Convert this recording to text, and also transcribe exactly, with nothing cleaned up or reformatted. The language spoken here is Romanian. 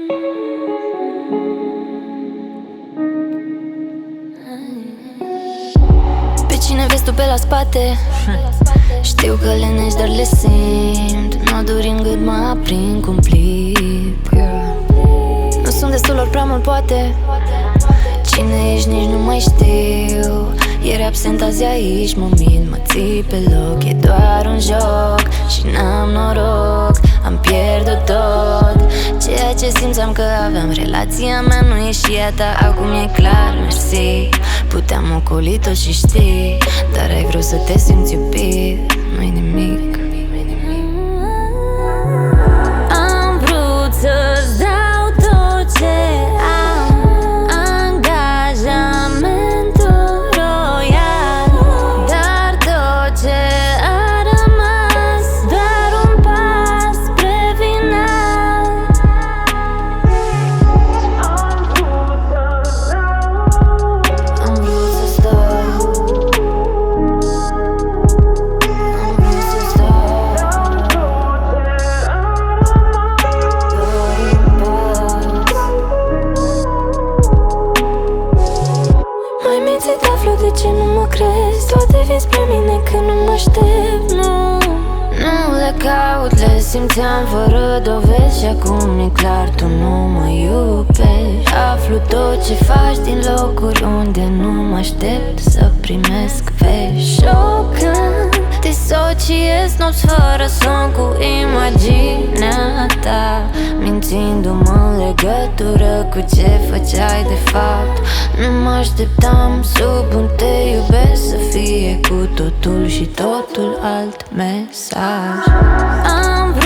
Pe cine vezi tu pe la spate? Știu că lenești, dar le simt. Noduri în gât mă aprind cumplit. Nu sunt destul, ori prea mult poate. Cine ești nici nu mai știu. Ieri absent, azi aici, mă mint, mă ții pe loc. E doar un joc și n-am noroc, am pierdut tot. Ceea ce simțeam că aveam, relația mea nu e și a ta. Acum e clar, mersi. Puteam ocoli-o și știi, dar ai vrut să te simți iubit. Nu-i nimic. Am vrut să-ți dau tot ce am, angajamentul royal, dar tot ce a rămas, doar un pas spre final. Am vrut să stau, am vrut să stau, doar un pas. Mai mințit aflu de ce nu mă crezi. Toate vin spre mine când nu mă aștept, nu. Nu le caut, le simțeam fără dovezi. Și acum e clar, tu nu mă iubești. Aflu tot ce faci din locuri unde nu mă aștept să primesc vești. Șocant, disociez nopți fără somn cu imaginea ta, mințindu-mă în legătură cu ce făceai de fapt. Nu mă așteptam sub un te iubesc să fie cu totul și totul alt mesaj. Am